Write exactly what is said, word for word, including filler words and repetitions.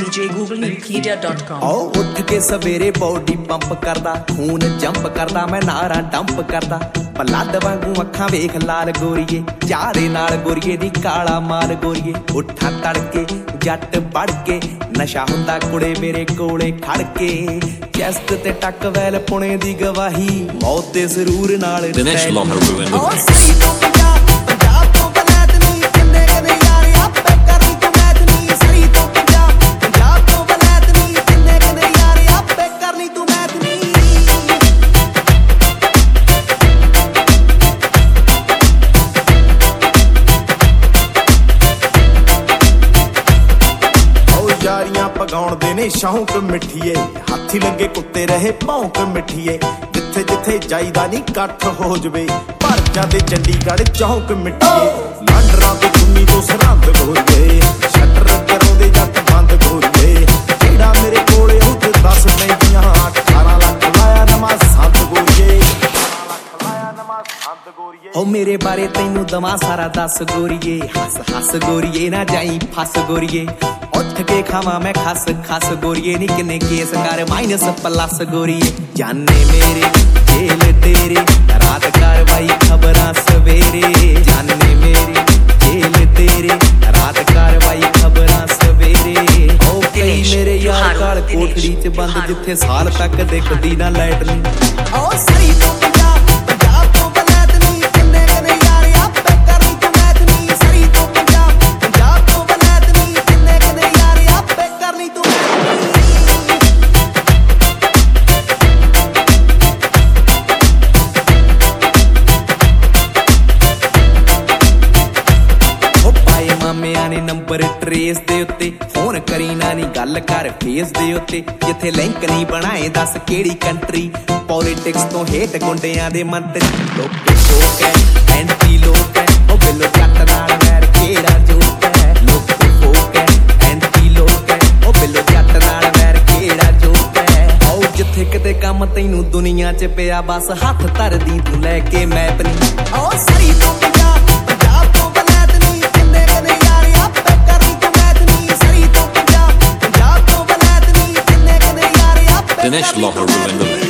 D J Google media dot com. आओ उठ के सवेरे बॉडी पंप करदा, खून जंप करदा, मैं नारा डंप करदा। पलद वांगू अखां वेख लाल गोरीए, चारे नाल गोरीए दी काला माल गोरीए। उठा तड़के जट बढ़ के, नशा हुंदा कुड़े मेरे कोले खड़ के। चेस्ट ते टक वैल पुणे दी गवाही, मौत दे जरूर नाल दिनेश लोहर ruined the mix. यारियां पगाउण दे ने शौक मिठीए, हाथी लगे कुत्ते रहे भौंक मिठीए। जिथे जिथे जाईदा नी कट्ठ हो जवे, भर जांदे चंडीगढ़ चौंक मिठीए। लांडरां ते चुन्नी तो सरहंद गोरीए, शटर करोंदे जट बंद गोरीए। जेड़ा मेरे कोले उठ दस पैंतियां, अठारह लाख लाया नवां संत गोरीए। हो मेरे बारे तैनू दवा सारा दस गोरीए, हस हस गोरीए ना जाई फस गोरीए। उठ के खावा मैं खस खस गोरीए, नी किन्ने केस कर माइनस प्लस गोरीए। जाने मेरे जेल तेरे, रात कार्रवाई खबरां सवेरे। जाने मेरे जेल तेरे, रात कार्रवाई खबरां सवेरे। ओ कई मेरे यार काल कोठड़ी च बंद, जिथे साल तक दिखदी ना लाइट नी। ओ सही तो नंबर ट्रेस दे उत्ते फोन करी ना नी गल कर फेस दे उत्ते। जिथे लिंक नहीं बनाए दस केड़ी कंट्री, पॉलिटिक्स तो हेट गुंडियां दे मंत्री। लोके फोक है एंटी लोक है, ओ बिलो जट नाल वैर केड़ा जोक है। लोके फोक है एंटी लोक है, ओ बिलो जट नाल वैर केड़ा जोक है। आओ जिथे किते काम तैनू दुनिया च पिया, बस हथ धर दी तू लैके मैप नी। ओ सही तो Dinesh Lohar ruined the mix.